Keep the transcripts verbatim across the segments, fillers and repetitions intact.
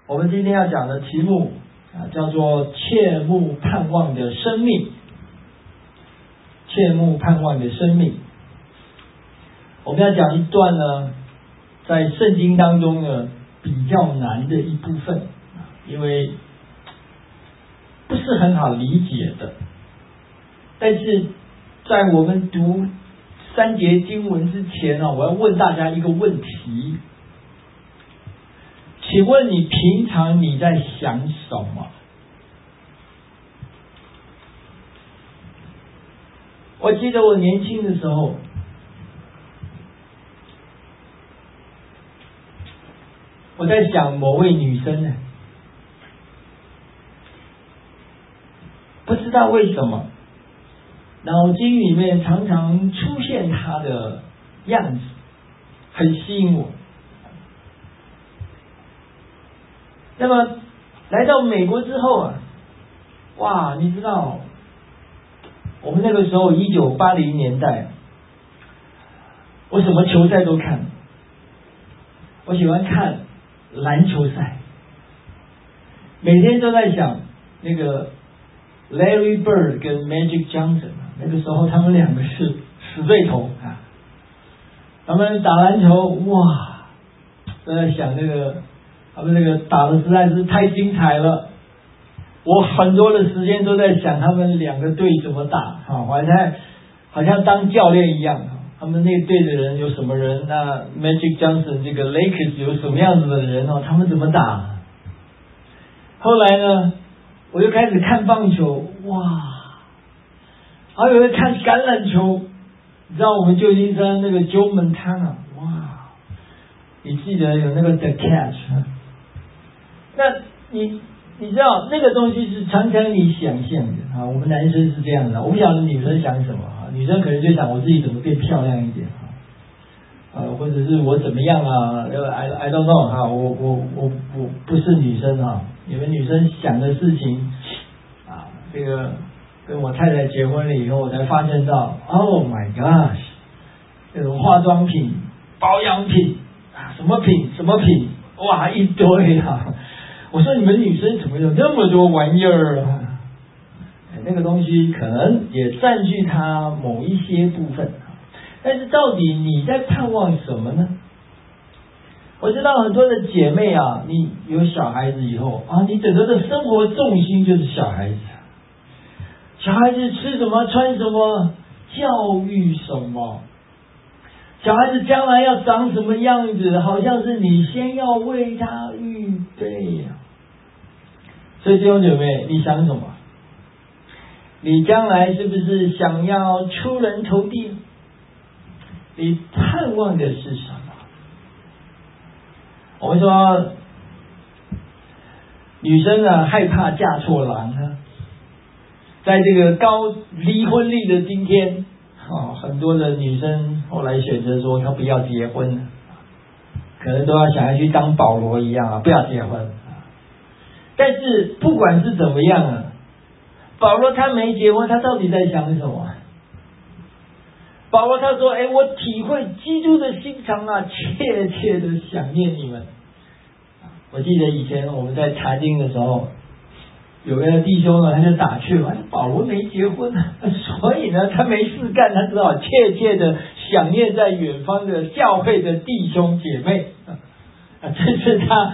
我们今天要讲的题目啊，叫做切慕盼望的生命。切慕盼望的生命，我们要讲一段呢，在圣经当中呢比较难的一部分，因为不是很好理解的。但是在我们读三节经文之前啊，我要问大家一个问题，请问你平常你在想什么？我记得我年轻的时候，我在想某位女生呢，不知道为什么脑筋里面常常出现她的样子，很吸引我。那么来到美国之后啊，哇，你知道我们那个时候一九八零年代，我什么球赛都看，我喜欢看篮球赛，每天都在想那个 Larry Bird 跟 Magic Johnson， 那个时候他们两个是死对头啊，他们打篮球，哇，都在想那个他们那个打的实在是太精彩了。我很多的时间都在想他们两个队怎么打啊，我还在好像当教练一样，他们那队的人有什么人，那 Magic Johnson 这个 Lakers 有什么样子的人哦，他们怎么打？后来呢，我又开始看棒球，哇，还有人看橄榄球，你知道我们旧金山那个 Joe Montana， 哇，你记得有那个 The Catch， 那你你知道那个东西是常常你想象的啊，我们男生是这样的，我不晓得女生想什么啊，女生可能就想我自己怎么变漂亮一点啊，或者是我怎么样啊 ，I I don't know 啊，我我我我不是女生啊，你们女生想的事情啊，这个跟我太太结婚了以后，我才发现到 ，Oh my gosh， 这种化妆品、保养品啊，什么品什么品，哇一堆啊。我说你们女生怎么有那么多玩意儿啊？那个东西可能也占据它某一些部分，但是到底你在盼望什么呢？我知道很多的姐妹啊，你有小孩子以后啊，你整个的生活重心就是小孩子，小孩子吃什么穿什么，教育什么，小孩子将来要长什么样子，好像是你先要为他预备呀、啊。所以弟兄姐妹，你想什么？你将来是不是想要出人头地？你盼望的是什么？我们说，女生啊害怕嫁错郎啊，在这个高离婚率的今天，哦，很多的女生后来选择说她不要结婚了，可能都要想要去当保罗一样啊，不要结婚。但是不管是怎么样啊，保罗他没结婚，他到底在想什么？保罗他说：“哎，我体会基督的心肠啊，切切的想念你们。”我记得以前我们在查经的时候，有个弟兄呢，他就打趣了：“保罗没结婚，所以呢，他没事干，他只好切切的想念在远方的教会的弟兄姐妹。”啊，这是他。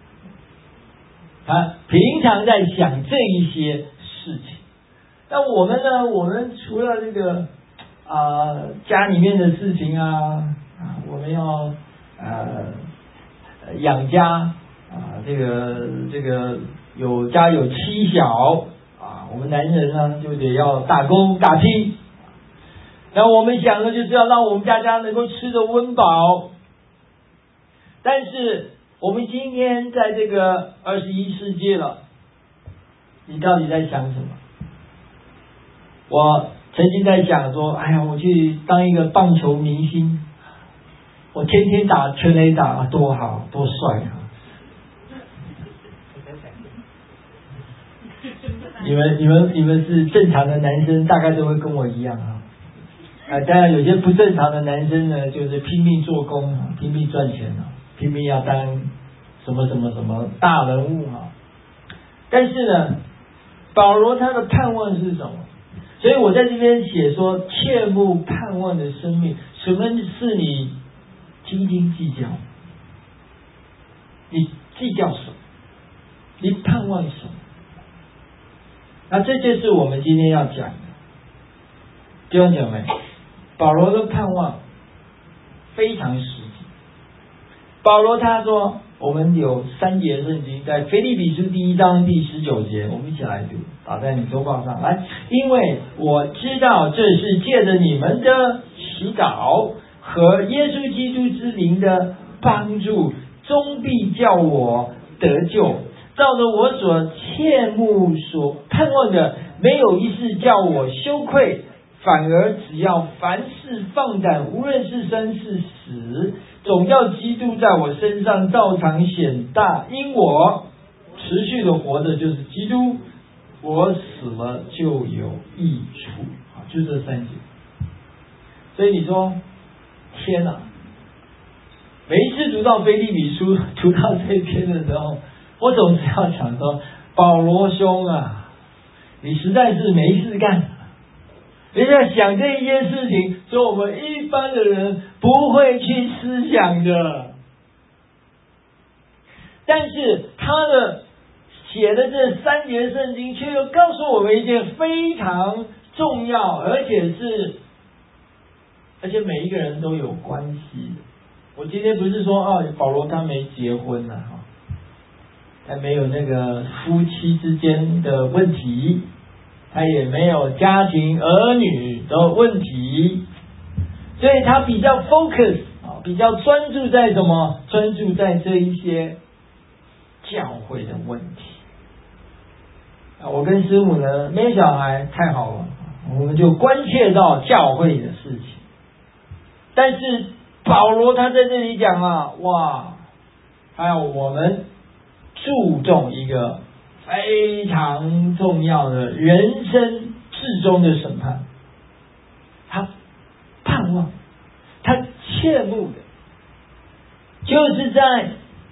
他平常在想这一些事情。那我们呢？我们除了这个啊、呃、家里面的事情啊啊，我们要呃养家啊，这个这个有家有妻小啊，我们男人呢就得要打工打拼。那我们想的就是要让我们大家能够吃得温饱，但是我们今天在这个二十一世纪了，你到底在想什么？我曾经在想说，哎呀，我去当一个棒球明星，我天天打全垒打，多好，多帅啊！你们、你们、你们是正常的男生，大概都会跟我一样啊。啊，当然有些不正常的男生呢，就是拼命做工，拼命赚钱啊。拼命要当什么什么什么大人物哈。但是呢，保罗他的盼望是什么？所以我在这边写说，切勿盼望的生命，什么是你斤斤计较？你计较什么？你盼望什么？那这就是我们今天要讲的。弟兄姐妹，保罗的盼望非常实际。保罗他说，我们有三节圣经，在腓立比书第一章第十九节，我们一起来读，打在你周报上来。因为我知道这是借着你们的祈祷和耶稣基督之名的帮助，终必叫我得救。照着我所切慕所盼望的，没有一事叫我羞愧，反而只要凡事放胆，无论是生是死，总要基督在我身上照常显大。因我持续的活着就是基督，我死了就有益处。啊，就这三节。所以你说，天哪！每一次读到腓立比书，读到这篇的时候，我总是要想说，保罗兄啊，你实在是没事干。你在想这一件事情，说我们一般的人不会去思想的。但是他的写的这三节圣经，却又告诉我们一件非常重要，而且是，而且每一个人都有关系的。我今天不是说哦，保罗他没结婚了哈，他没有那个夫妻之间的问题，他也没有家庭儿女的问题，所以他比较 focus 啊，比较专注在什么？专注在这一些教会的问题。啊，我跟师母呢没有小孩，太好了，我们就关切到教会的事情。但是保罗他在这里讲啊，哇，还有我们注重一个非常重要的人生至终的审判，他盼望，他切慕的，就是在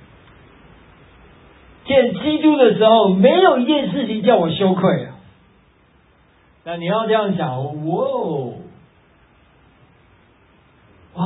见基督的时候，没有一件事情叫我羞愧啊。那你要这样想，哇哇，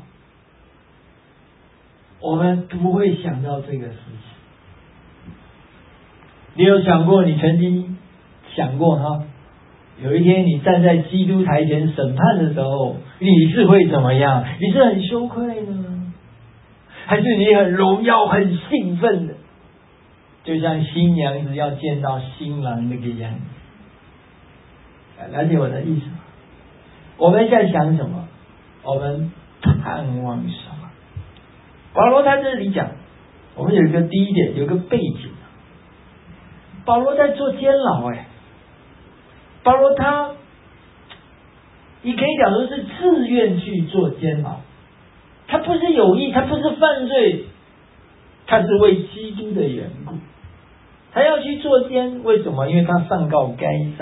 我们不会想到这个事情。你有想过，你曾经想过哈，有一天你站在基督台前审判的时候，你是会怎么样？你是很羞愧呢，还是你很荣耀、很兴奋的？就像新娘子要见到新郎那个样子，了解我的意思吗？我们在想什么？我们盼望什么？保罗在这里讲，我们有一个第一点，有一个背景。保罗在做监牢，哎，保罗他，你可以讲说是自愿去做监牢，他不是有意，他不是犯罪，他是为基督的缘故，他要去做监，为什么？因为他上告该撒，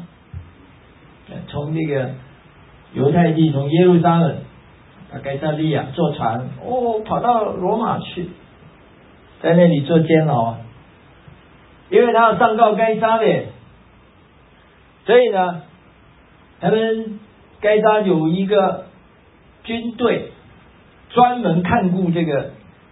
从这个犹太地，从耶路撒冷啊该撒利亚坐船，哦，跑到罗马去，在那里做监牢啊。因为他要上告该撒的，所以呢，他们该撒有一个军队专门看顾这个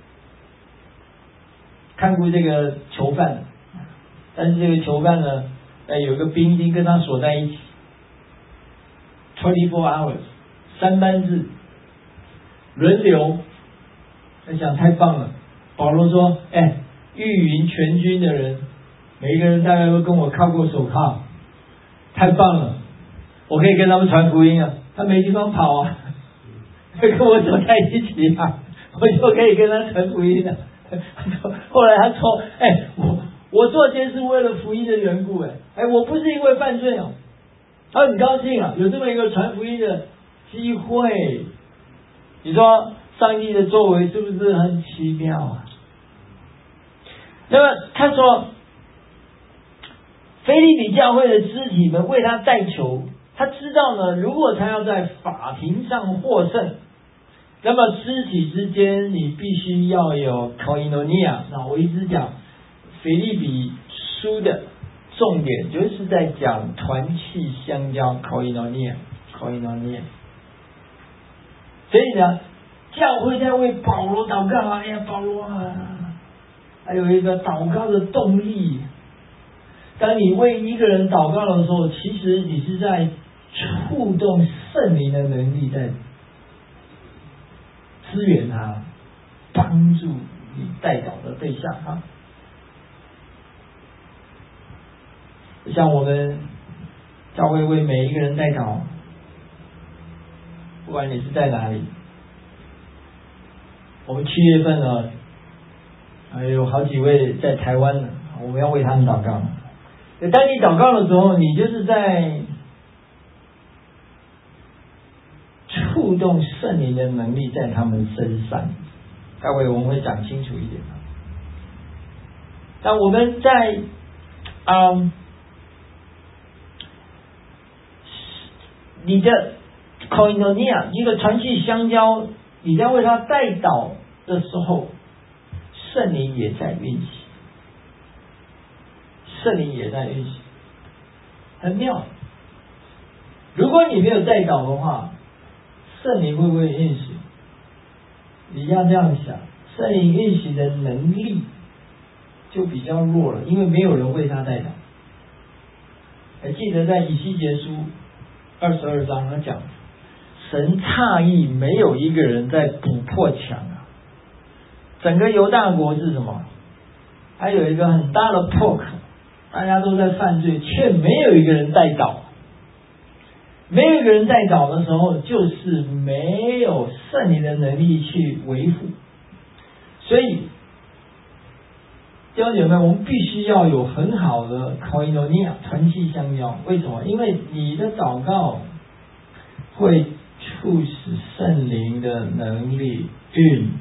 看顾这个囚犯，但是这个囚犯呢，呃，有个兵丁跟他锁在一起 ，twenty four hours 三班制轮流。我想太棒了，保罗说，哎，御营全军的人。每一个人大概都跟我铐过手铐，太棒了！我可以跟他们传福音啊，他没地方跑啊，跟我走在一起啊，我就可以跟他传福音了。后来他说：“哎，我我做监是为了福音的缘故，哎，哎，我不是因为犯罪哦。”他很高兴啊，有这么一个传福音的机会。你说上帝的作为是不是很奇妙啊？那么他说。腓立比教会的肢体们为他代求，他知道呢，如果他要在法庭上获胜， 那么肢体之间你必须要有 koinonia。那我一直讲腓立比书的重点就是在讲团契相交 koinonia koinonia。所以呢，教会在为保罗祷告，哎呀，保罗啊，还有一个祷告的动力。当你为一个人祷告的时候，其实你是在触动圣灵的能力，在支援他，帮助你代祷的对象啊。像我们教会为每一个人代祷，不管你是在哪里，我们七月份呢，还有好几位在台湾呢，我们要为他们祷告。当你祷告的时候，你就是在触动圣灵的能力在他们身上。待会我们会讲清楚一点。那我们在嗯，你的 koinonia 一个团契相交，你在为他代祷的时候，圣灵也在运行。圣灵也在运行，很妙。如果你没有代祷的话，圣灵会不会运行？你要这样想，圣灵运行的能力就比较弱了，因为没有人为他代祷。还记得在以西结书二十二章他讲，神诧异没有一个人在补破墙啊。整个犹大国是什么？还有一个很大的破口。大家都在犯罪，却没有一个人代祷。没有一个人代祷的时候，就是没有圣灵的能力去维护。所以弟兄姐妹，我们必须要有很好的 koinonia 团契相交。为什么？因为你的祷告会促使圣灵的能力运行。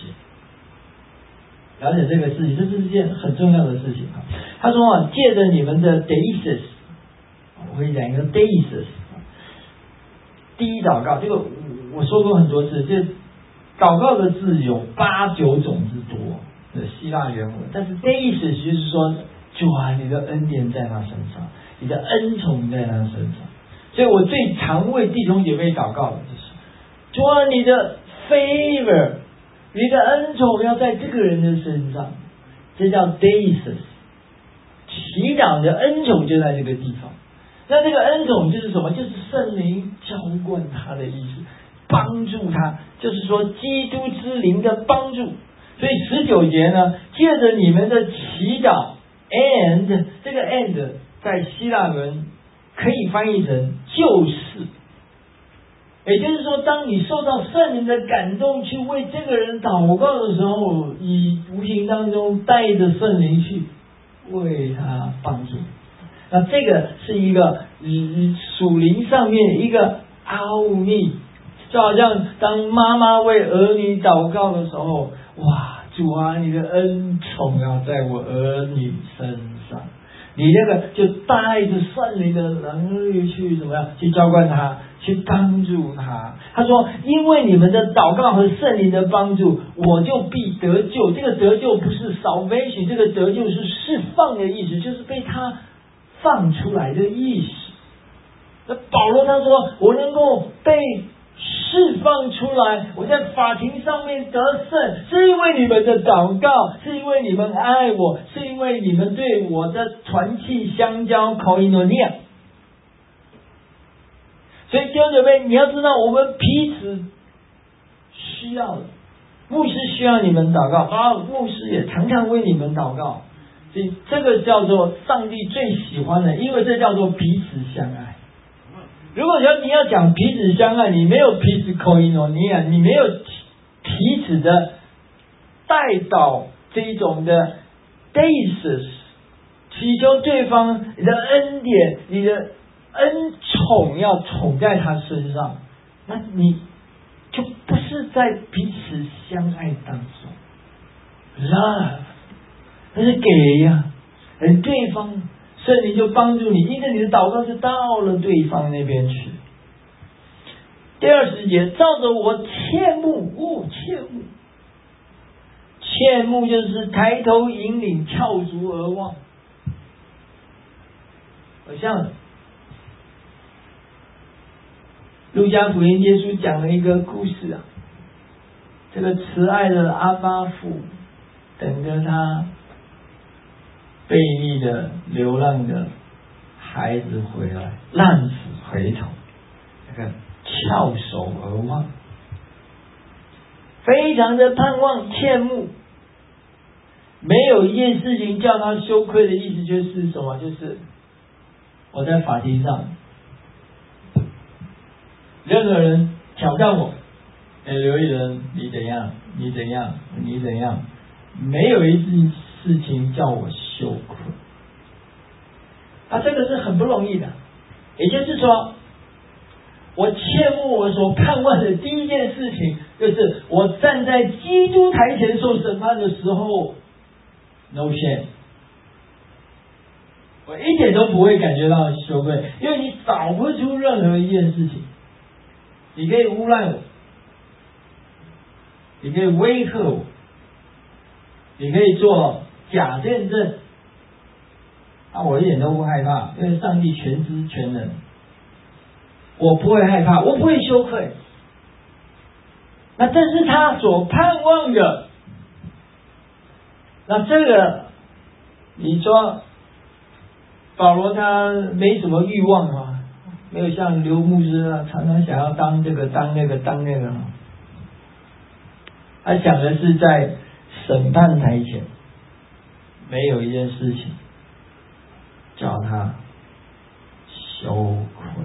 了解这个事情，这是一件很重要的事情。他说啊，借着你们的 deism， 我会讲一个 deism。第一祷告，这个我说过很多次，这祷告的字有八九种之多的希腊原文，但是 deism 就是说，主啊，你的恩典在他身上，你的恩宠在他身上。所以我最常为弟兄姐妹祷告的就是，主啊，你的 favor。你的恩宠要在这个人的身上，这叫 deism。祈祷的恩宠就在这个地方。那这个恩宠就是什么？就是圣灵浇灌他的意思，帮助他，就是说基督之灵的帮助。所以十九节呢，借着你们的祈祷 and 这个 and 在希腊文可以翻译成就是。也就是说，当你受到圣灵的感动去为这个人祷告的时候，你无形当中带着圣灵去为他帮助。那这个是一个属灵上面一个奥秘，就好像当妈妈为儿女祷告的时候，哇，主啊，你的恩宠要在我儿女身上，你那个就带着圣灵的能力去怎么样去浇灌他，去帮助他。他说，因为你们的祷告和圣灵的帮助，我就必得救。这个得救不是 salvation， 这个得救是释放的意思，就是被他放出来的意思。那保罗他说，我能够被释放出来，我在法庭上面得胜，是因为你们的祷告，是因为你们爱我，是因为你们对我的团契相交 koinonia。所以弟兄姐妹，你要知道，我们彼此需要的。牧师需要你们祷告，啊，牧师也常常为你们祷告。所以这个叫做上帝最喜欢的，因为这叫做彼此相爱。如果说你要讲彼此相爱，你没有彼此 koinonia， 你没有彼此的代祷这一种的 deism， 祈求对方你的恩典，你的恩宠要宠在他身上，那你就不是在彼此相爱当中 love， 那是给呀、啊，而对方圣灵就帮助你，因为你的祷告就到了对方那边去。 第二十节，照着我切慕，哦，切慕，切慕就是抬头引领，翘足而望。好像路加福音耶稣讲了一个故事啊，这个慈爱的阿爸父等着他悖逆的流浪的孩子回来，浪子回头，那个翘首而望，非常的盼望切慕。没有一件事情叫他羞愧的意思就是什么？就是我在法庭上，任何人挑战我，哎，刘一人，你怎样？你怎样？你怎样？没有一件事情叫我羞愧。啊，这个是很不容易的。也就是说，我切慕我所盼望的第一件事情，就是我站在基督台前受审判的时候 ，no shame。我一点都不会感觉到羞愧，因为你找不出任何一件事情，你可以诬赖我，你可以威吓我，你可以做假见证，啊，我一点都不害怕，因为上帝全知全能，我不会害怕，我不会羞愧。那这是他所盼望的。那这个，你说保罗他没什么欲望啊，没有像刘牧师啊，常常想要当这个当那个当那个啊。他想的是在审判台前，没有一件事情叫他羞愧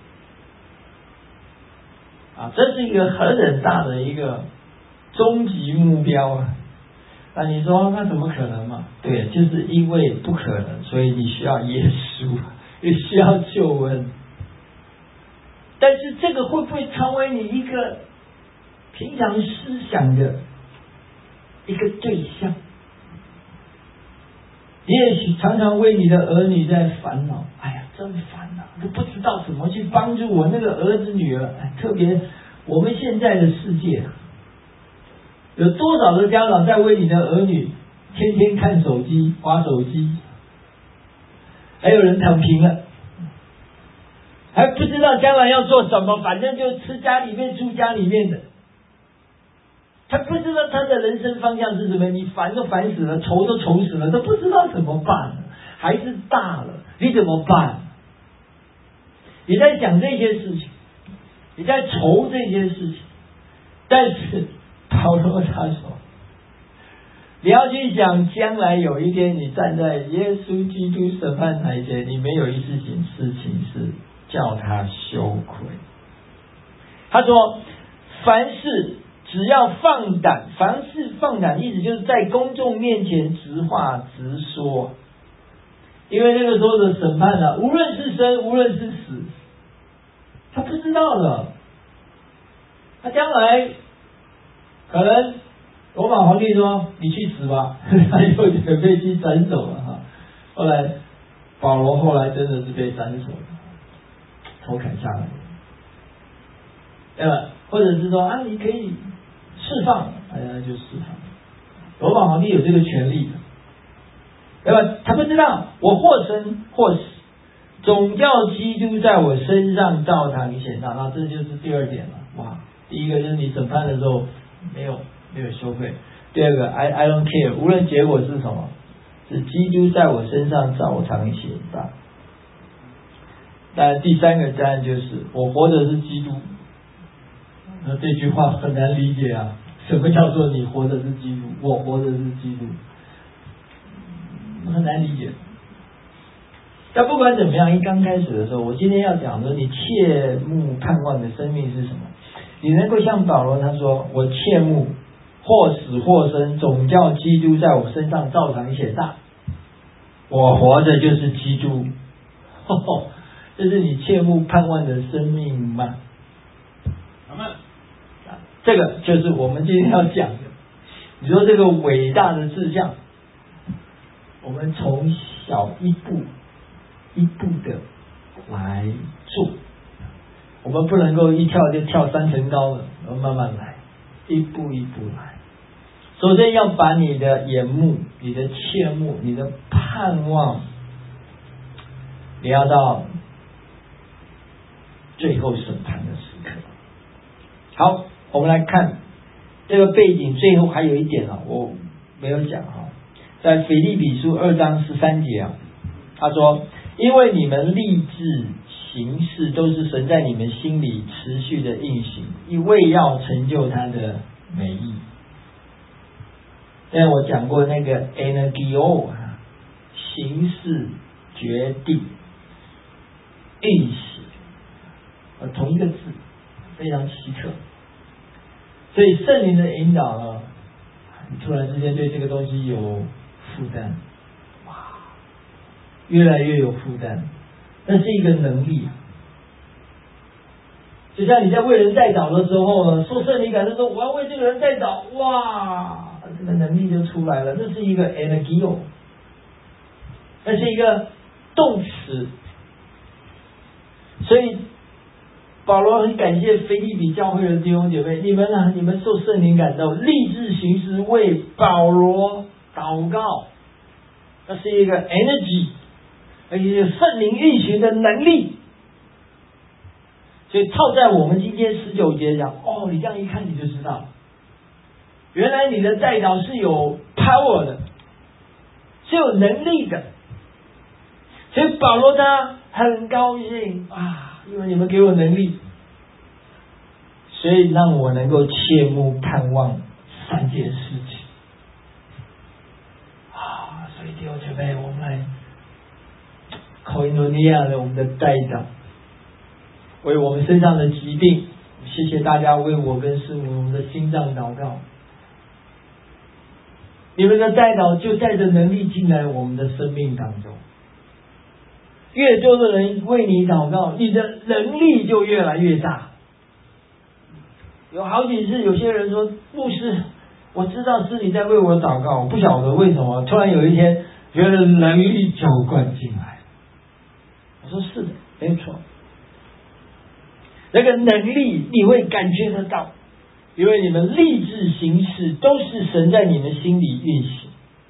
啊！这是一个很很大的一个终极目标啊！那你说那怎么可能嘛？对，就是因为不可能，所以你需要耶稣，也需要救恩。但是这个会不会成为你一个平常思想的一个对象？你也许常常为你的儿女在烦恼，哎呀，真烦啊，都不知道怎么去帮助我那个儿子女儿。哎，特别我们现在的世界，有多少的家长在为你的儿女天天看手机、滑手机，还有人躺平了，还不知道将来要做什么，反正就吃家里面住家里面的，他不知道他的人生方向是什么，你烦都烦死了，愁都愁死了，都不知道怎么办。孩子大了，你怎么办？你在想这些事情，你在愁这些事情，但是保罗他说，你要去想将来有一天你站在耶稣基督审判台前，你没有一事情事情是叫他羞愧。他说凡事只要放胆，凡事放胆，意思就是在公众面前直话直说。因为那个时候的审判啊，无论是生无论是死，他不知道的。他将来可能罗马皇帝说你去死吧，他就准备去斩首了哈。后来保罗后来真的是被斩首了，头砍下来，对吧？或者是说啊，你可以释放，大家就释放。罗马皇帝有这个权利的，对吧？他不知道我或生或死，总叫基督在我身上照常显大。那这就是第二点了。哇，第一个就是你审判的时候没有没有羞愧。第二个 I I don't care， 无论结果是什么，是基督在我身上照常显大。但第三个答案就是我活的是基督。那这句话很难理解啊！什么叫做你活的是基督，我活的是基督？很难理解。但不管怎么样，一刚开始的时候，我今天要讲说，你切慕盼望的生命是什么？你能够像保罗他说，我切慕或死或生，总叫基督在我身上照常显大。我活着就是基督，呵呵，这是你切慕盼望的生命吗？这个就是我们今天要讲的。你说这个伟大的志向，我们从小一步一步的来做。 我们不能够一跳就跳三层高了，我们慢慢来，一步一步来。首先要把你的眼目、你的切慕、你的盼望，你要到最后审判的时刻。好，我们来看这个背景，最后还有一点啊，我没有讲啊，在腓立比书二章十三节啊，他说：“因为你们立志行事，都是神在你们心里持续的运行，以为要成就他的美意。”因为我讲过那个 energeo 啊，行事、决定、运行，同一个字，非常奇特。所以圣灵的引导呢，你突然之间对这个东西有负担，哇，越来越有负担，那是一个能力。就像你在为人代祷的时候呢，受圣灵感动说我要为这个人代祷，哇，这个能力就出来了，这是一个 energeo， 那是一个动词。所以保罗很感谢腓立比教会的弟兄姐妹，你们啊，你们受圣灵感动，立志行事为保罗祷告，那是一个 energy， 而且是圣灵运行的能力。所以套在我们今天十九节讲，哦，你这样一看你就知道，原来你的代祷是有 power 的，是有能力的。所以保罗他很高兴啊，因为你们给我能力，所以让我能够切慕盼望三件事情啊。所以弟兄姐妹，我们来口印度尼亚的我们的代祷，为我们身上的疾病，谢谢大家为我跟师母我们的心脏祷告。你们的代祷就带着能力进来我们的生命当中，越多的人为你祷告，你的能力就越来越大。有好几次有些人说，牧师，我知道是你在为我祷告，我不晓得为什么突然有一天觉得能力浇灌进来。我说是的，没错，那个能力你会感觉得到，因为你们立志行事都是神在你们心里运行。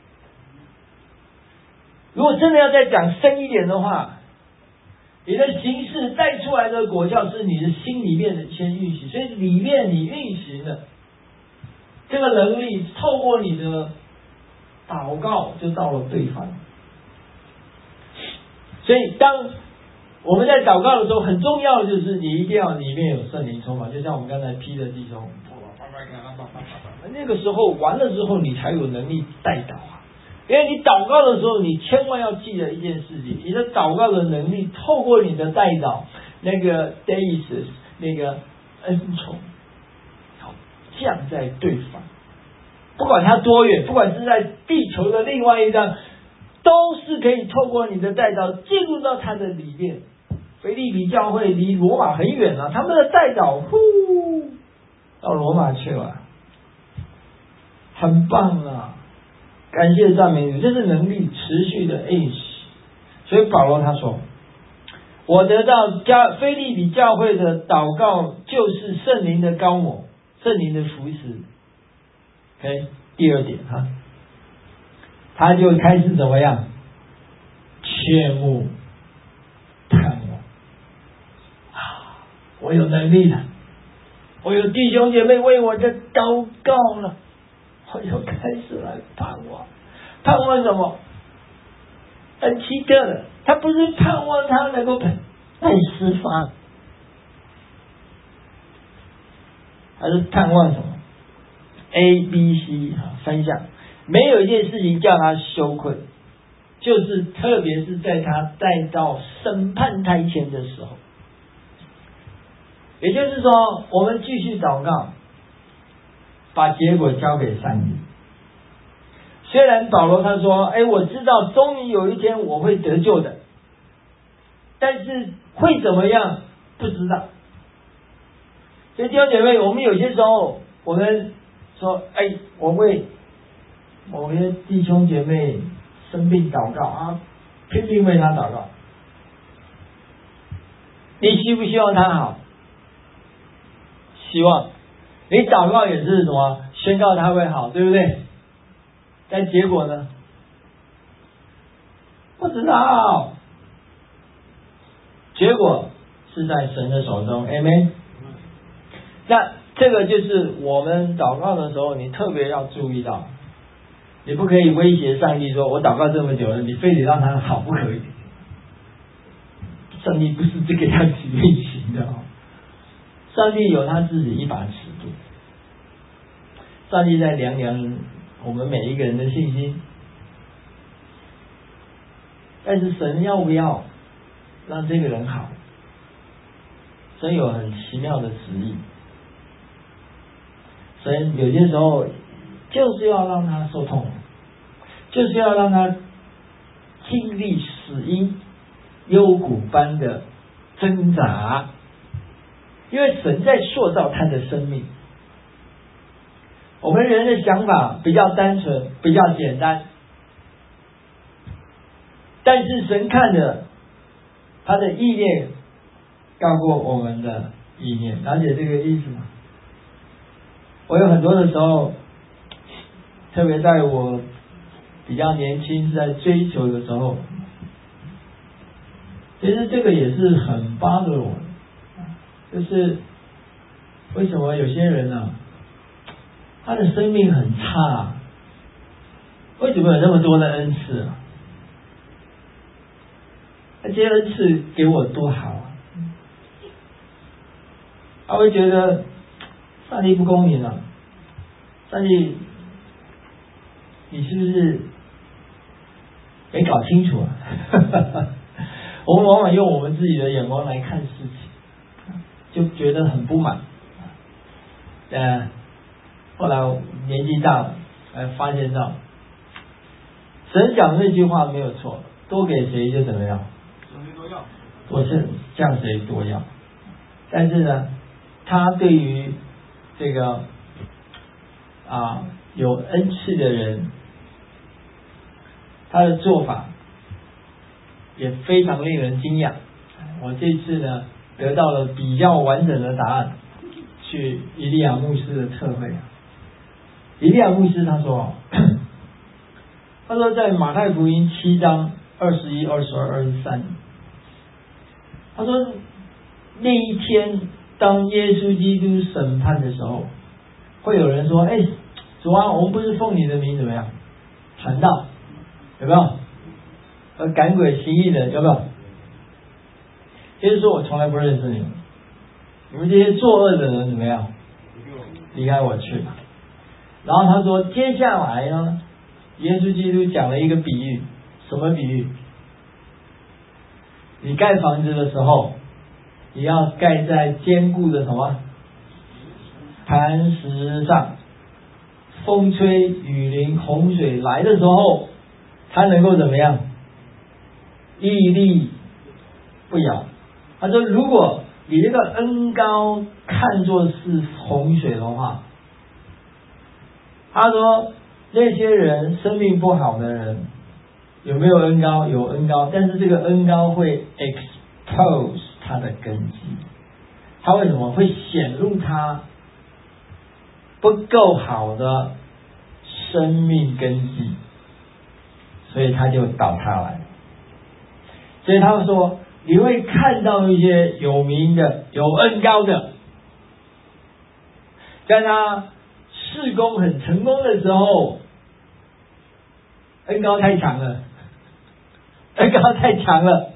如果真的要再讲深一点的话，你的行事带出来的果效是你的心里面的先运行，所以里面你运行的这个能力，透过你的祷告就到了对方。所以当我们在祷告的时候，很重要的就是你一定要里面有圣灵充满，就像我们刚才批的弟兄，那个时候完了之后，你才有能力代祷啊。因为你祷告的时候，你千万要记得一件事情，你的祷告的能力透过你的代祷，那个 deis 那个恩宠，好降在对方，不管他多远，不管是在地球的另外一端，都是可以透过你的代祷进入到他的里面。腓立比教会离罗马很远啊，他们的代祷呼到罗马去了，很棒啊！感谢赞美主，这是能力持续的运行。所以保罗他说，我得到教腓立比教会的祷告就是圣灵的高抹，圣灵的扶持。OK， 第二点哈，他就开始怎么样？切慕盼望啊！我有能力了，我有弟兄姐妹为我在祷告了，我就开始来盼望。盼望什么？很奇特的，他不是盼望他能够被释放，还是盼望什么 ？A、B、C 分享，没有一件事情叫他羞愧，就是特别是在他带到审判台前的时候。也就是说，我们继续祷告，把结果交给上帝。虽然保罗他说，哎，我知道终于有一天我会得救的，但是会怎么样不知道。所以弟兄姐妹，我们有些时候我们说，哎，我为某些弟兄姐妹生病祷告啊，拼命为他祷告，你希不希望他好？ 希望。你祷告也是什么？宣告他会好，对不对？但结果呢？不知道。结果是在神的手中 ，Amen。那这个就是我们祷告的时候，你特别要注意到，你不可以威胁上帝说：“我祷告这么久了，你非得让他好，不可以。”上帝不是这个样子运行的哦。上帝有他自己一把尺度，上帝在量量我们每一个人的信心。但是神要不要让这个人好？神有很奇妙的旨意。神有些时候就是要让他受痛，就是要让他经历死荫幽谷般的挣扎，因为神在塑造他的生命。我们人的想法比较单纯，比较简单，但是神看着他的意念高过我们的意念，了解这个意思吗？我有很多的时候，特别在我比较年轻是在追求的时候，其实这个也是很巴着我，就是为什么有些人啊，他的生命很差，为什么有那么多的恩赐啊？那这些恩赐给我多好啊！他会觉得上帝不公平啊！上帝，你是不是没搞清楚啊？我们往往用我们自己的眼光来看事情，就觉得很不满。呃，后来我年纪大了，才发现到，神讲那句话没有错，多给谁就怎么样，多是向谁多要。但是呢，他对于这个啊有恩赐的人，他的做法也非常令人惊讶。我这次呢得到了比较完整的答案，去以利亚牧师的特会。以利亚牧师他说，他说在马太福音七章二十一、二十二、二十三，他说那一天当耶稣基督审判的时候，会有人说：“哎，主啊，我们不是奉你的名怎么样传道，有没有？呃，赶鬼行异人有没有？”耶稣说：“我从来不认识你们，你们这些作恶的人怎么样？离开我去。”然后他说，接下来呢，耶稣基督讲了一个比喻，什么比喻？你盖房子的时候，你要盖在坚固的什么磐石上，风吹雨淋洪水来的时候，它能够怎么样？屹立不摇。他说，如果你这个恩膏看作是洪水的话，他说那些人生命不好的人有没有恩膏？有恩膏，但是这个恩膏会 expose 他的根基，他为什么会显露他不够好的生命根基，所以他就倒下来。所以他说，你会看到一些有名的有恩膏的，在他事工很成功的时候，恩膏太强了，恩膏太强了，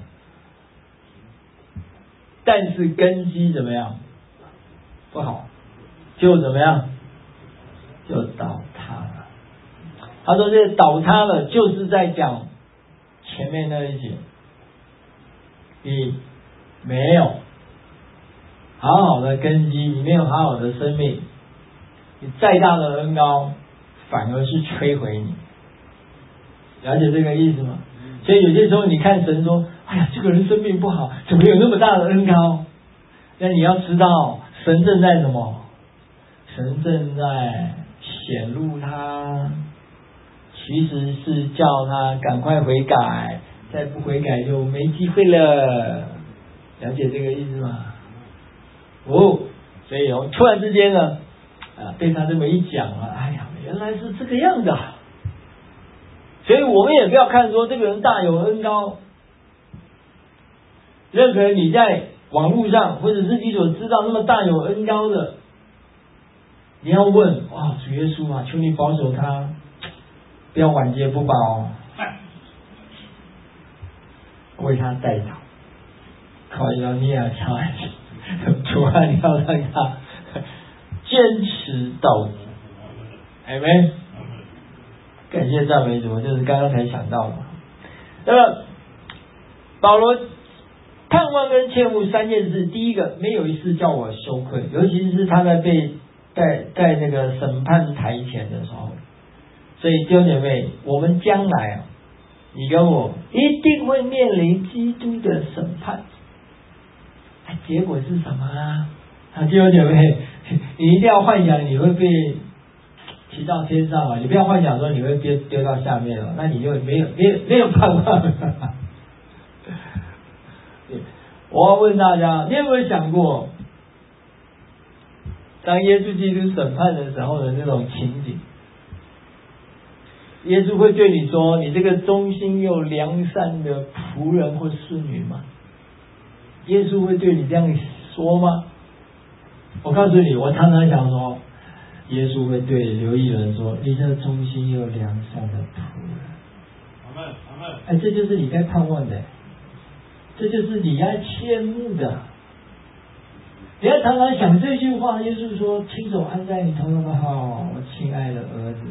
但是根基怎么样？不好，就怎么样？就倒塌了。他说这倒塌了，就是在讲前面那一节，你没有好好的根基，你没有好好的生命，你再大的恩膏反而是摧毁你。了解这个意思吗？所以有些时候你看神说，哎呀，这个人生命不好，怎么有那么大的恩膏？那你要知道，神正在什么？神正在显露他，其实是叫他赶快悔改，再不悔改就没机会了。了解这个意思吗？哦， 所以我突然之间呢，啊，被他这么一讲啊，哎呀，原来是这个样的。所以我们也不要看说这个人大有恩高，任何你在网络上或者是你所知道那么大有恩高的，你要问哇，主耶稣啊，求你保守他，不要晚节不保哦，为他代祷，靠要你啊，开玩笑，主啊，你要让他坚持到底，阿们。感谢赞美主，就是刚刚才想到的。那么保罗盼望跟切慕三件事，第一个，没有一事叫我羞愧，尤其是他在被在在那个审判台前的时候。所以弟兄姐妹，我们将来啊，你跟我一定会面临基督的审判。哎，结果是什么啊？啊，弟兄姐妹，你一定要幻想你会被提到天上啊！你不要幻想说你会被丢到下面了，那你就没有没有没有盼望了。我要问大家，你有没有想过，当耶稣基督审判的时候的那种情景？耶稣会对你说：“你这个忠心又良善的仆人或侍女吗？”耶稣会对你这样说吗？我告诉你，我常常想说，耶稣会对刘义仁说：“你这忠心又良善的仆人。”阿们，阿们。哎，这就是你该盼望的，这就是你该羡慕的。你要常常想这句话。耶稣说：“亲手安在你头上的好，我亲爱的儿子，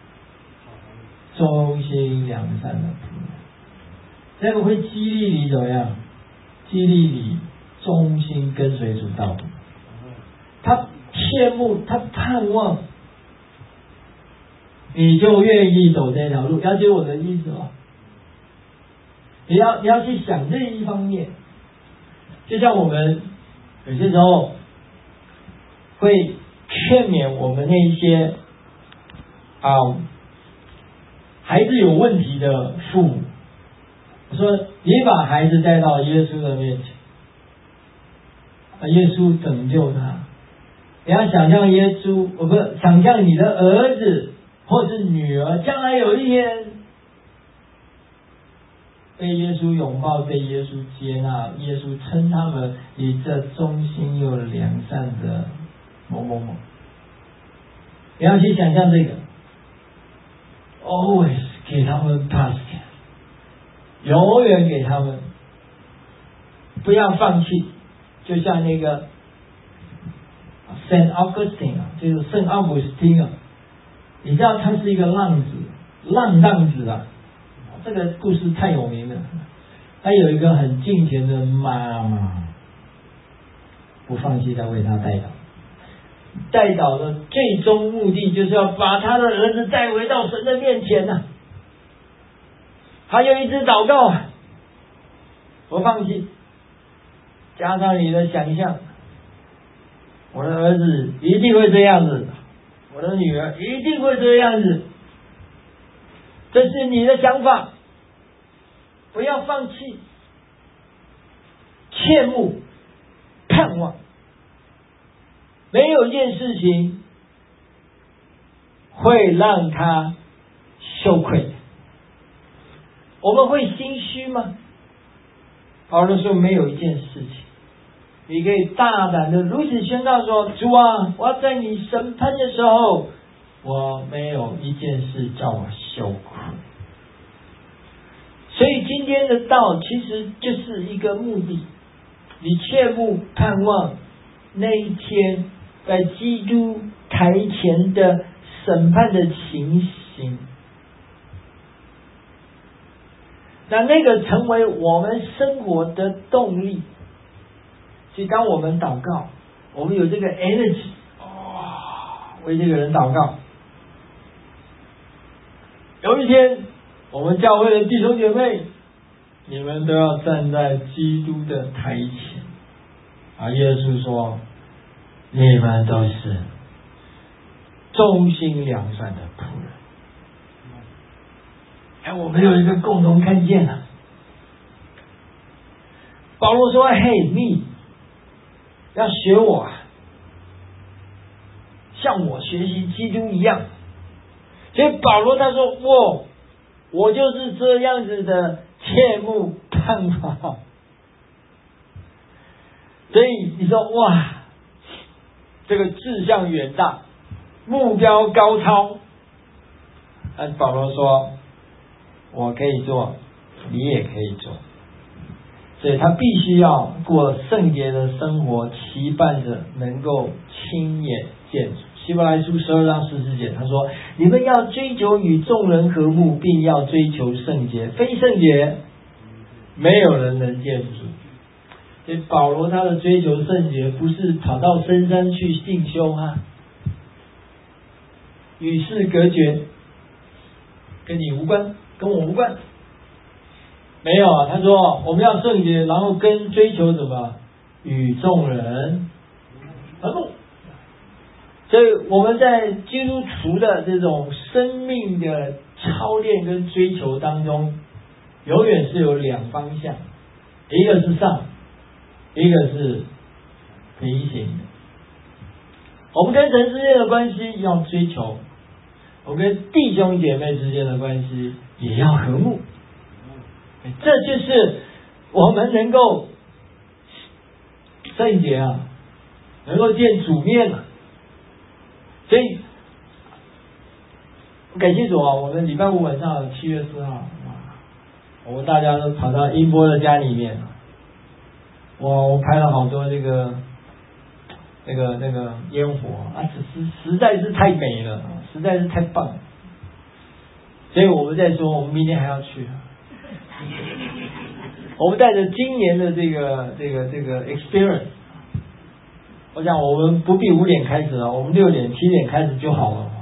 忠心良善的仆人。”这个会激励你怎么样？激励你忠心跟随主到底。他羡慕，他盼望，你就愿意走这条路。了解我的意思吗？你要你要去想这一方面。就像我们有些时候会劝勉我们那一些啊孩子有问题的父母，我说你把孩子带到耶稣的面前，啊，耶稣拯救他。你要想象耶稣，我不是想象你的儿子或是女儿，将来有一天被耶稣拥抱，被耶稣接纳，耶稣称他们你这忠心又良善的某某某。你要去想象这个 ，always 给他们 task， 永远给他们，不要放弃，就像那个。Saint Augustine 啊，就是圣奥古斯丁啊，你知道他是一个浪子，浪荡子啊，这个故事太有名了。他有一个很敬虔的妈妈，不放弃在为他代祷，代祷的最终目的就是要把他的儿子带回到神的面前啊。还有一支祷告，不放弃，加上你的想象。我的儿子一定会这样子，我的女儿一定会这样子，这是你的想法，不要放弃，切慕盼望。没有一件事情会让他羞愧。我们会心虚吗？保罗说没有一件事情。你可以大胆的如此宣告说：主啊，我要在你审判的时候，我没有一件事叫我羞愧。所以今天的道其实就是一个目的，你切慕盼望那一天在基督台前的审判的情形，那那个成为我们生活的动力。所以当我们祷告，我们有这个 energy， 哦，为这个人祷告。有一天，我们教会的弟兄姐妹，你们都要站在基督的台前。啊，耶稣说，你们都是忠心良善的仆人。哎，我们有一个共同看见啊。保罗说：“嘿，你要学我啊！ 向我学习基督一样。所以保罗他说，我我就是这样子的切慕盼望。所以你说哇，这个志向远大，目标高超。按保罗说，我可以做，你也可以做。所以他必须要过圣洁的生活，期盼着能够亲眼见主。希伯来书十二章十四节他说，你们要追求与众人和睦，并要追求圣洁，非圣洁没有人能见主。所以保罗他的追求圣洁，不是跑到深山去进修啊，与世隔绝，跟你无关，跟我无关。没有啊，他说我们要圣洁，然后跟追求什么？与众人和睦。所以我们在基督徒的这种生命的操练跟追求当中，永远是有两方向，一个是上，一个是平行的。我们跟神之间的关系要追求，我们跟弟兄姐妹之间的关系也要和睦。这就是我们能够圣洁啊，能够见主面啊。所以感谢主啊，我们礼拜五晚上七月四号，我们大家都跑到英波的家里面，我我拍了好多这个那个那个烟火啊，实实在是太美了，实在是太棒了。所以我们在说，我们明天还要去。我们带着今年的这个这个这个 experience， 我想我们不必五点开始了，我们六点七点开始就好了。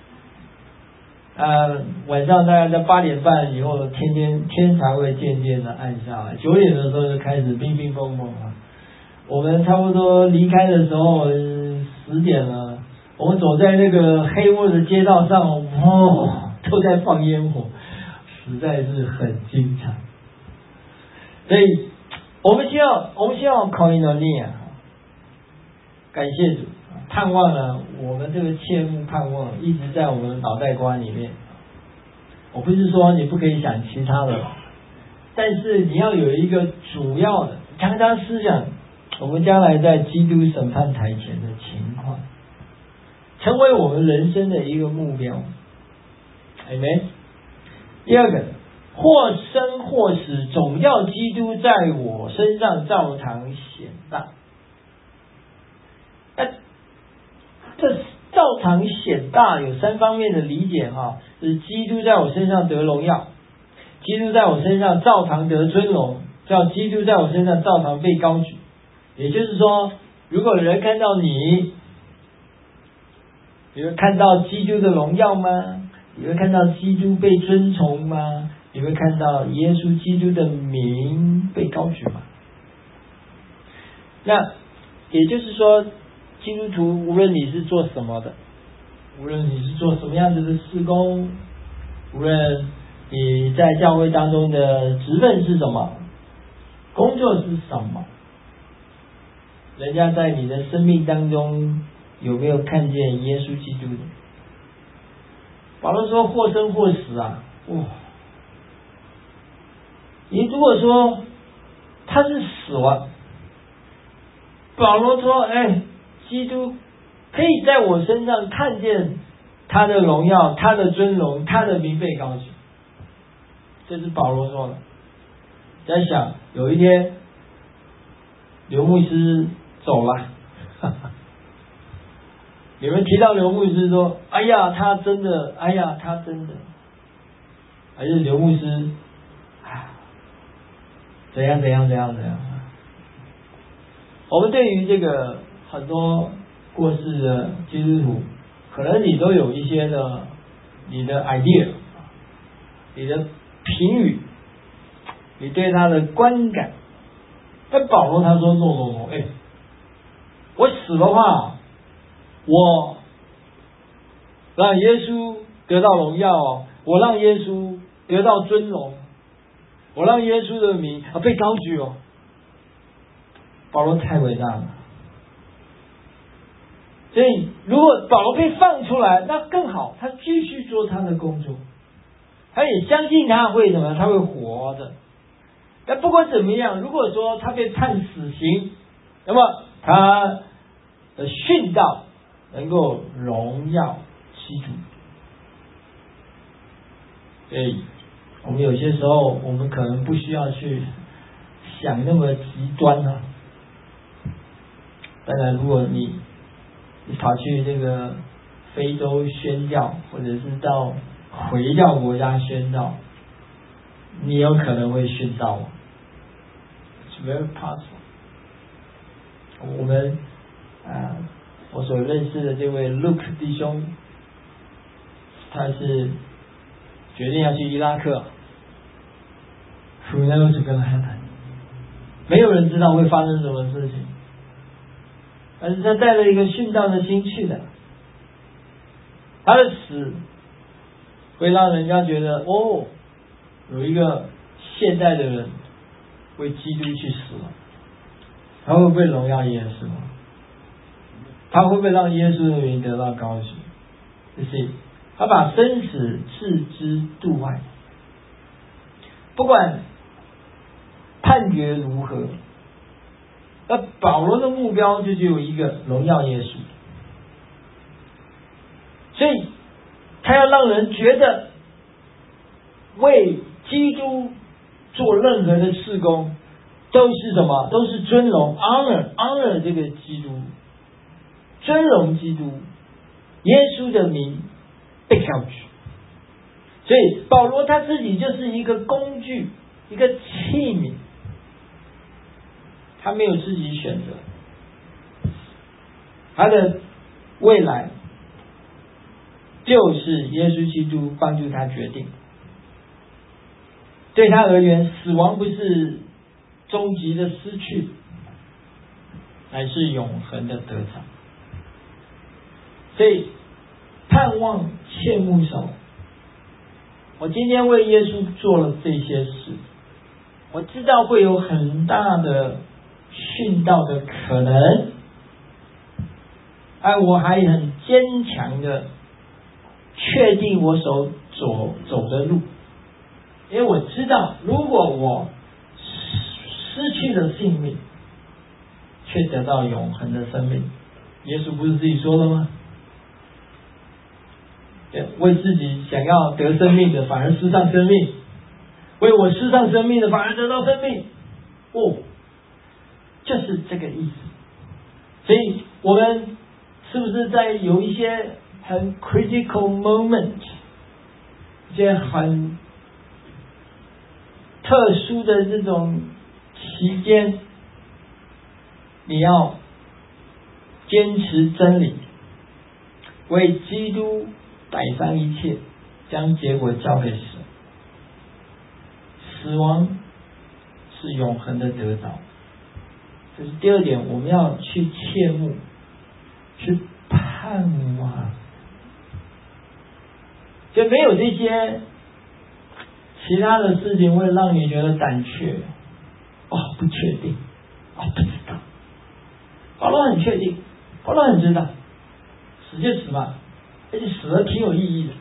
呃，晚上大概在八点半以后，天天天才会渐渐的暗下来。九点的时候就开始冰冰风风了。我们差不多离开的时候十点了，我们走在那个黑雾的街道上，哦，都在放烟火，实在是很精彩。所以我们需要我们需要考验能力啊！感谢主，盼望呢，我们这个切慕盼望一直在我们的脑袋瓜里面。我不是说你不可以想其他的，但是你要有一个主要的，常常思想我们将来在基督审判台前的情况，成为我们人生的一个目标。Amen。第二个，或生或死，总要基督在我身上照常显大。那这照常显大有三方面的理解哈，是基督在我身上得荣耀，基督在我身上照常得尊荣，叫基督在我身上照常被高举。也就是说，如果有人看到你，你会看到基督的荣耀吗？你会看到基督被尊崇吗？你会看到耶稣基督的名被高举吗？那也就是说，基督徒无论你是做什么的，无论你是做什么样子的事工，无论你在教会当中的职分是什么，工作是什么，人家在你的生命当中有没有看见耶稣基督的？保罗说或生或死啊，哇！你如果说他是死了，保罗说，哎，基督可以在我身上看见他的荣耀，他的尊荣，他的名被高举。这是保罗说的。在想有一天刘牧师走了，哈哈，你们提到刘牧师说，哎呀他真的，哎呀他真的，还是刘牧师怎样怎样怎样怎样。我们对于这个很多过世的基督徒，可能你都有一些的你的 idea， 你的评语，你对他的观感。但保罗他说 no no no， 哎，我死的话，我让耶稣得到荣耀，我让耶稣得到尊荣，我让耶稣的名啊被高举哦。保罗太伟大了。 所以如果保罗被放出来，那更好，他继续做他的工作，他也相信他会什么，他会活着。但不管怎么样，如果说他被判死刑，那么他的殉道能够荣耀基督。所以我们有些时候我们可能不需要去想那么极端啊。当然如果你你跑去这个非洲宣教，或者是到回教国家宣教，你有可能会殉道。It's very possible。我们啊，我所认识的这位 Luke 弟兄，他是决定要去伊拉克 ，Who knows what's gonna happen？ 没有人知道会发生什么事情，但是他带了一个殉道的心去的。他的死会让人家觉得，哦，有一个现代的人为基督去死了，他会不会荣耀耶稣？他会不会让耶稣的名得到高举？就是他把生死置之度外，不管判决如何，那保罗的目标就只有一个，荣耀耶稣。所以他要让人觉得为基督做任何的事工都是什么？都是尊荣 honor honor 这个基督，尊荣基督，耶稣的名被高举。所以保罗他自己就是一个工具，一个器皿，他没有自己选择，他的未来就是耶稣基督帮助他决定。对他而言，死亡不是终极的失去，乃是永恒的得着。所以盼望切慕守，我今天为耶稣做了这些事，我知道会有很大的殉道的可能，而我还很坚强的确定我所走走的路，因为我知道，如果我失去了性命，却得到永恒的生命，耶稣不是自己说的吗？为自己想要得生命的，反而失丧生命；为我失丧生命的，反而得到生命。哦，就是这个意思。所以我们是不是在有一些很 critical moment， 一些很特殊的这种期间，你要坚持真理，为基督摆上一切，将结果交给神。死亡是永恒的得着，这是第二点，我们要去切慕，去盼望，就没有这些其他的事情会让你觉得胆怯。哦，不确定，哦，不知道。保罗很确定，保罗很知道，死就死嘛，而且死了挺有意义的。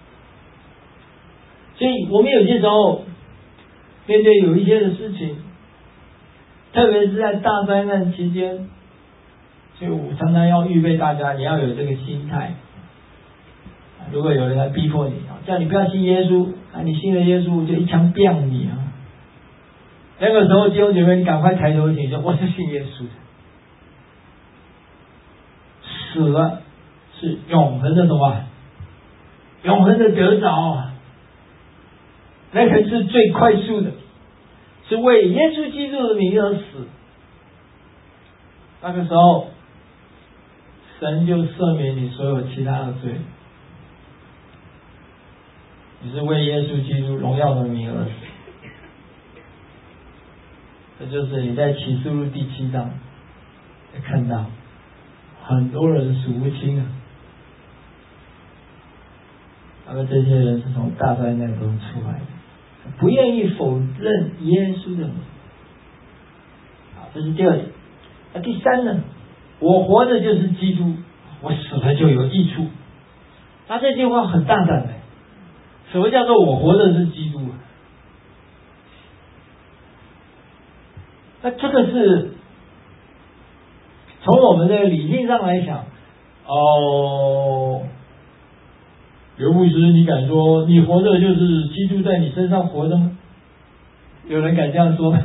所以我们有些时候面对有一些的事情，特别是在大灾难期间，所以我常常要预备大家，你要有这个心态。如果有人来逼迫你，叫你不要信耶稣，啊，你信了耶稣，我就一枪毙你啊！那个时候弟兄姐妹，你赶快抬头挺胸，我是信耶稣的。死了是永恒的什么？永恒的得着啊！那个是最快速的，是为耶稣基督的名而死。那个时候，神就赦免你所有其他的罪。你是为耶稣基督荣耀的名而死。这就是你在启示录第七章看到很多人数不清啊，那么这些人是从大灾难中出来的，不愿意否认耶稣的名。好，这是第二点。那第三呢？我活着就是基督， 我死了就有益处。那这句话很大胆的，什么叫做我活着是基督？那这个是从我们的理性上来讲，哦，刘牧师，你敢说你活着就是基督在你身上活着吗？有人敢这样说吗？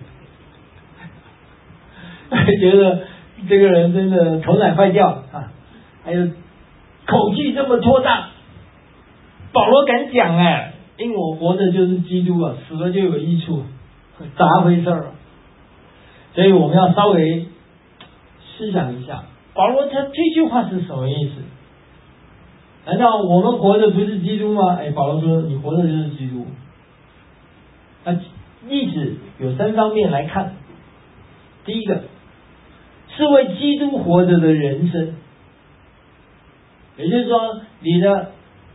觉得这个人真的头脑坏掉啊！还有口气这么拖大，保罗敢讲哎，因为我活着就是基督啊，死了就有益处，咋回事啊？所以我们要稍微思想一下，保罗他这句话是什么意思？难道我们活着不是基督吗？哎，保罗说你活着就是基督。那意思有三方面来看。第一个是为基督活着的人生，也就是说你的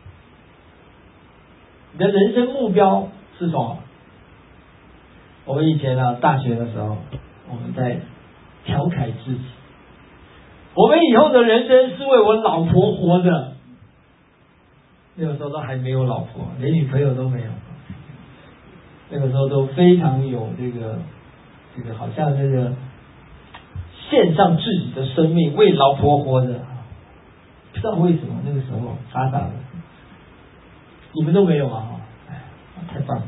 你的人生目标是什么？我们以前啊大学的时候，我们在调侃自己，我们以后的人生是为我老婆活着。那个时候都还没有老婆，连女朋友都没有，那个时候都非常有这个这个好像这个献上自己的生命为老婆活着，不知道为什么那个时候傻傻的。你们都没有啊？哎，太棒了！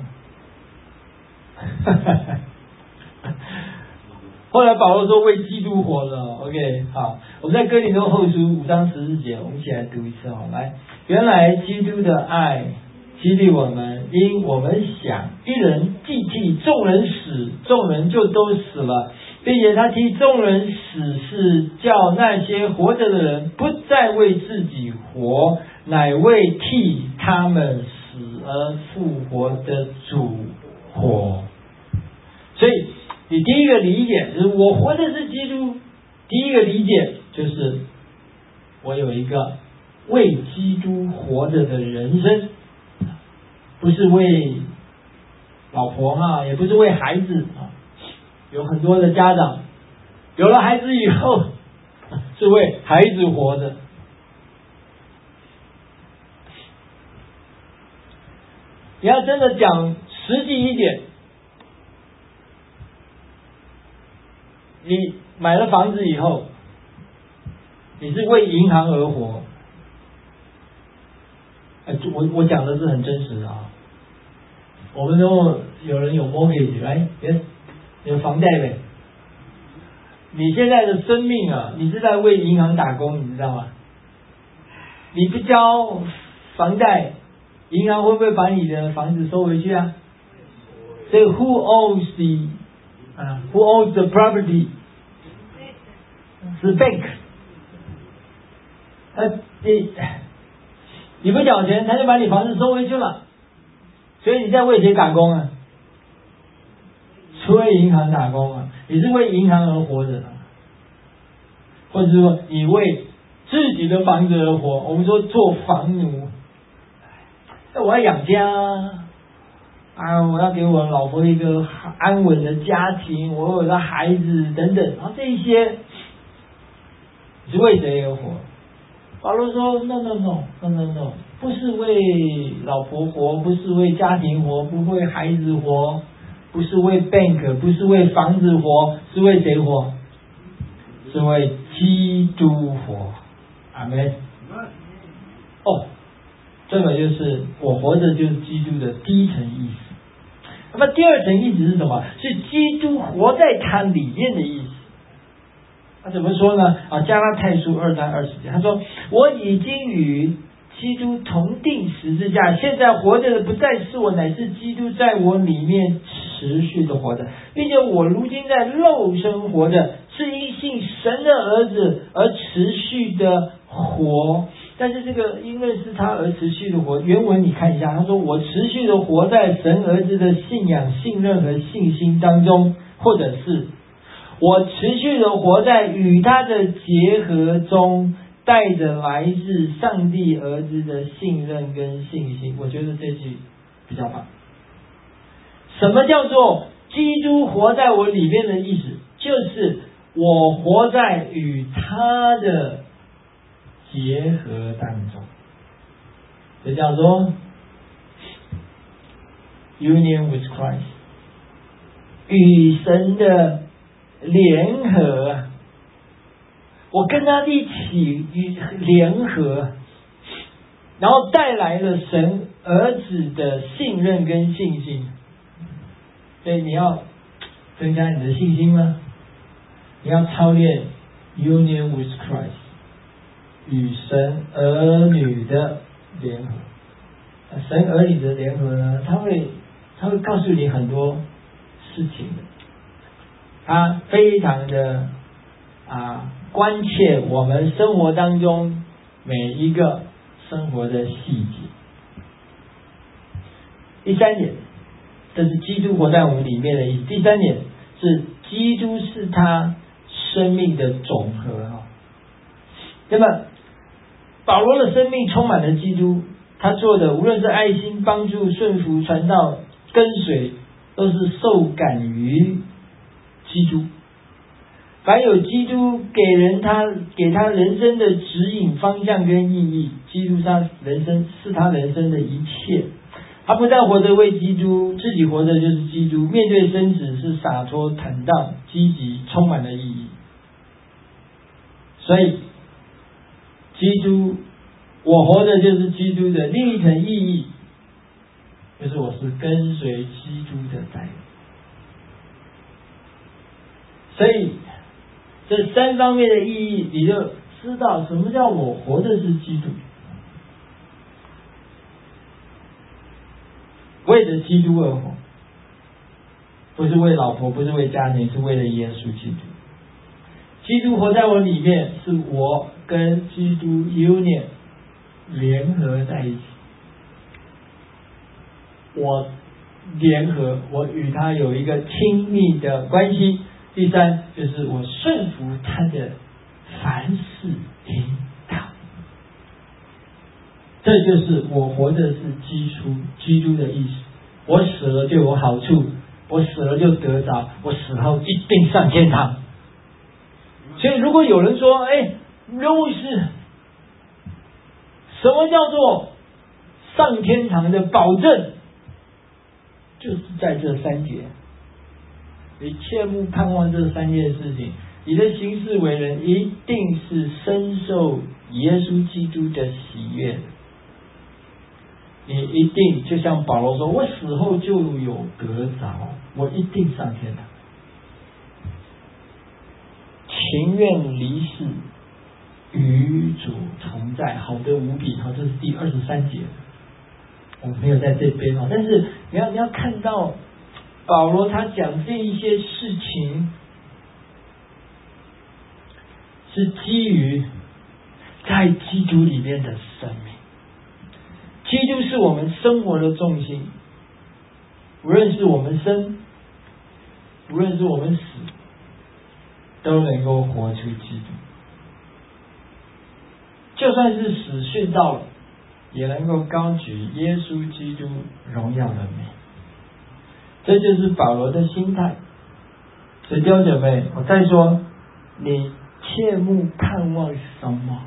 后来保罗说为基督活着 ，OK， 好，我们在哥林多后书五章十四节，我们一起来读一次哦。来，原来基督的爱激励我们，因我们想一人既替众人死，众人就都死了，并且他替众人死是叫那些活着的人不再为自己活，乃为替他们死而复活的主活。所以你第一个理解就是我活的是基督，第一个理解就是我有一个为基督活着的人生，不是为老婆啊，也不是为孩子啊。有很多的家长有了孩子以后是为孩子活着。你要真的讲实际一点，你买了房子以后，你是为银行而活。哎，我我讲的是很真实的啊。我们都有人有 mortgage， 哎，有房贷呗。你现在的生命啊，你是在为银行打工，你知道吗？你不交房贷，银行会不会把你的房子收回去啊？所以 who owns the 啊 who owns the property？ 是 bank。呃，你你不缴钱，他就把你房子收回去了。所以你在为谁打工啊？是为银行打工啊，你是为银行而活着的，或者说你为自己的房子而活。我们说做房奴，我要养家啊，我要给我老婆一个安稳的家庭，我有个孩子等等，然后这一些你是为谁而活？保罗说 no no no no no no， 不是为老婆活，不是为家庭活，不为孩子活，不是为 bank， 不是为房子活，是为谁活？是为基督活。阿们。哦，这个就是我活着就是基督的第一层意思。那么第二层意思是什么？是基督活在他里面的意思。他怎么说呢？啊，加拉太书二章二十节，他说：“我已经与基督同定十字架，现在活着的不再是我，乃是基督在我里面持续的活着，并且我如今在肉身活着，是因信神的儿子而持续的活。”但是这个因为是他而持续的活，原文你看一下，他说：“我持续的活在神儿子的信仰、信任和信心当中，或者是我持续的活在与他的结合中，带着来自上帝儿子的信任跟信心。”我觉得这句比较棒。什么叫做基督活在我里面的意思？就是我活在与他的结合当中，就叫做 union with Christ， 与神的联合。我跟他一起联合，然后带来了神儿子的信任跟信心。所以你要增加你的信心吗？你要操练 union with Christ， 与神儿女的联合。神儿女的联合呢，他会他会告诉你很多事情的，他非常的啊关切我们生活当中每一个生活的细节。第三点，这是基督活在我们里面的意思。第三点是基督是他生命的总和啊。那么保罗的生命充满了基督，他做的无论是爱心、帮助、顺服、传道、跟随，都是受感于基督。凡有基督给人他给他人生的指引、方向跟意义，基督是他人生是他人生的一切。他不但活着为基督，自己活着就是基督。面对生死是洒脱、坦荡、积极，充满了意义。所以，基督，我活着就是基督的另一层意义，就是我是跟随基督的在人。所以，这三方面的意义，你就知道什么叫我活着是基督。为着基督而活，不是为老婆，不是为家庭，是为了耶稣基督。基督活在我里面，是我跟基督 union 联合在一起，我联合，我与他有一个亲密的关系。第三，就是我顺服他的凡事引导。这就是我活着是基督基督的意思。我死了就有好处，我死了就得着，我死后一定上天堂。所以如果有人说，哎，刘牧师，什么叫做上天堂的保证？就是在这三节，你切勿盼望这三件事情。你的行事为人一定是深受耶稣基督的喜悦的。你一定就像保罗说，我死后就有得着，我一定上天堂，情愿离世与主同在，好得无比。好，这是第二十三节，我没有在这边啊。但是你要你要看到保罗他讲这一些事情，是基于在基督里面的生命。基督是我们生活的重心，无论是我们生，无论是我们死，都能够活出基督。就算是死殉到了，也能够高举耶稣基督荣耀的美。这就是保罗的心态。所以弟兄姐妹，我再说，你切勿盼望什么？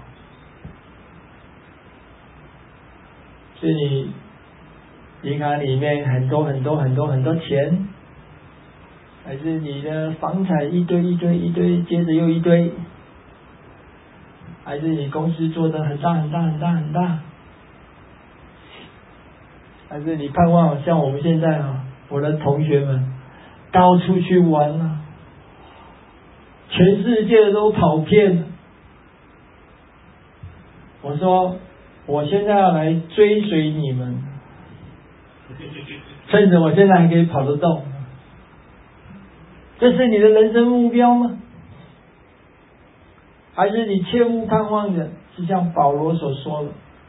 是你银行里面很多很多很多很多钱，还是你的房产一堆一堆一堆接着又一堆，还是你公司做得很大很大很大很大，还是你盼望像我们现在啊，我的同学们到处去玩啊，全世界都跑遍了。我说我现在要来追随你们，趁着我现在还可以跑得动。这是你的人生目标吗？还是你切勿盼望的是像保罗所说的，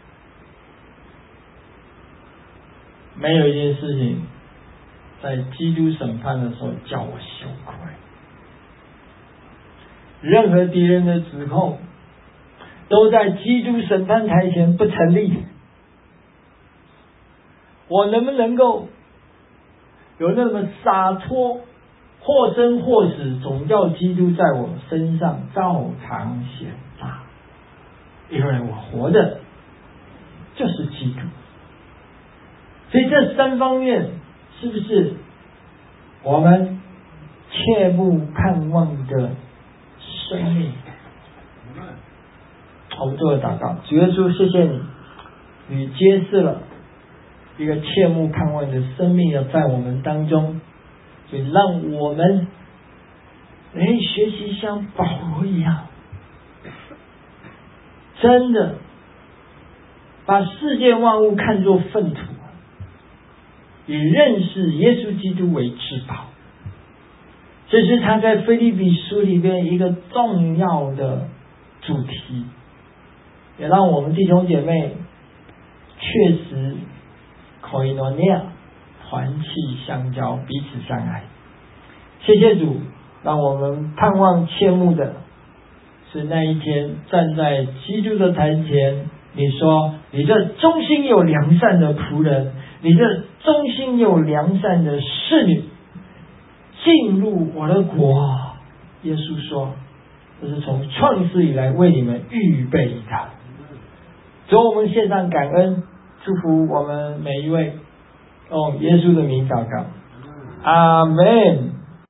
没有一件事情在基督审判的时候叫我羞愧，任何敌人的指控都在基督审判台前不成立。我能不能够有那么洒脱，或生或死，总叫基督在我身上照常显大？ 因为我活的就是基督。所以这三方面是不是我们切慕盼望的生命？我们做个祷告。主耶稣，谢谢你，你揭示了一个切慕盼望的生命要在我们当中，所以让我们哎学习像保罗一样，真的把世界万物看作粪土，以认识耶稣基督为至宝。这是他在腓立比书里边一个重要的主题，也让我们弟兄姐妹确实koinonia团契相交，彼此相爱。谢谢主，让我们盼望切慕的是那一天站在基督的台前，你说你这忠心又良善的仆人，你这忠心又良善的侍女，进入我的国。耶稣说这是从创世以来为你们预备的。主，我们献上感恩，祝福我们每一位，用耶稣的名祷告，阿们。